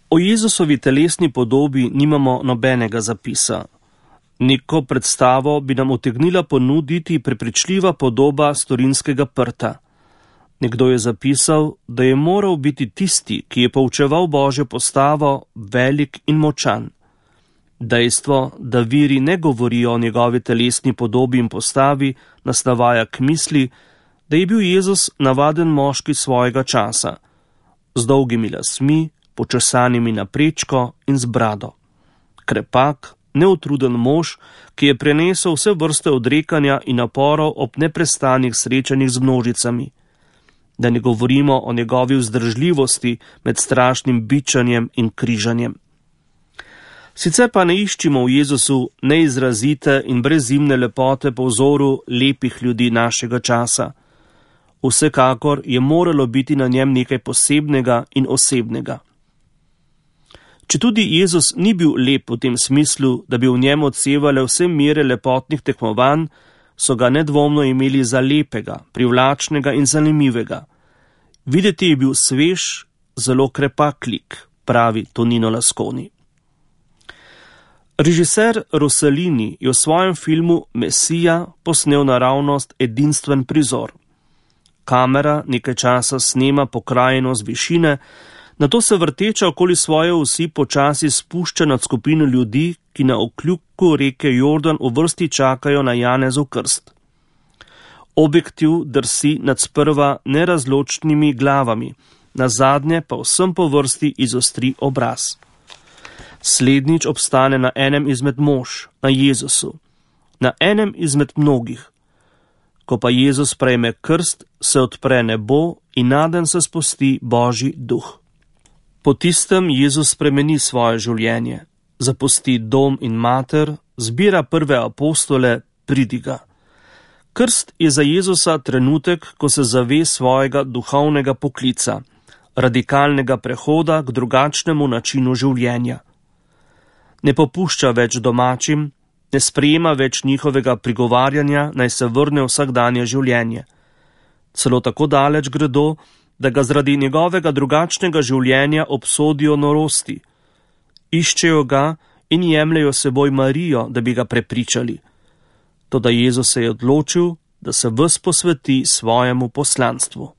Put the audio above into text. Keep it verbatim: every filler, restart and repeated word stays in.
O Jezusovi telesni podobi nimamo nobenega zapisa. Neko predstavo bi nam utegnila ponuditi prepričljiva podoba storinskega prta. Nekdo je zapisal, da je moral biti tisti, ki je poučeval Božjo postavo, velik in močan. Dejstvo, da viri ne govorijo o njegovi telesni podobi in postavi, nas navaja k misli, da je bil Jezus navaden moški svojega časa, z dolgimi lasmi, počesanimi na prečko in z brado. Krepak, neutruden mož, ki je prenesel vse vrste odrekanja in naporov ob neprestanih srečanjih z množicami. Da ne govorimo o njegovi vzdržljivosti med strašnim bičanjem in križanjem. Sicer pa ne iščimo v Jezusu neizrazite in brezimne lepote po vzoru lepih ljudi našega časa. Vsekakor je moralo biti na njem nekaj posebnega in osebnega. Četudi Jezus ni bil lep v tem smislu, da bi v njem odsevale vse mere lepotnih tekmovanj, so ga nedvomno imeli za lepega, privlačnega in zanimivega. Videti je bil svež, zelo krepak lik, pravi Tonino Lasconi. Režiser Rossellini je v svojem filmu Mesija posnel naravnost edinstven prizor. Kamera nekaj časa snema pokrajino z višine, nato se vrteča okoli svoje osi počasi spušča nad skupino ljudi, ki na okljuku reke Jordan v vrsti čakajo na Janezov krst. Objektiv drsi nad sprva nerazločnimi glavami, nazadnje pa vsem po vrsti izostri obraz. Slednjič obstane na enem izmed mož, na Jezusu, na enem izmed mnogih. Ko pa Jezus prejme krst, se odpre nebo in naden se spusti Božji duh. Po tistem Jezus spremeni svoje življenje, zapusti dom in mater, zbira prve apostole, pridiga. Krst je za Jezusa trenutek, ko se zave svojega duhovnega poklica, radikalnega prehoda k drugačnemu načinu življenja. Ne popušča več domačim, ne sprejema več njihovega prigovarjanja, naj se vrne vsakdanje življenje. Celo tako daleč gredo, da ga zaradi njegovega drugačnega življenja obsodijo norosti. Iščejo ga in jemljejo seboj Marijo, da bi ga prepričali. Toda Jezus se je odločil, da se ves posveti svojemu poslanstvu.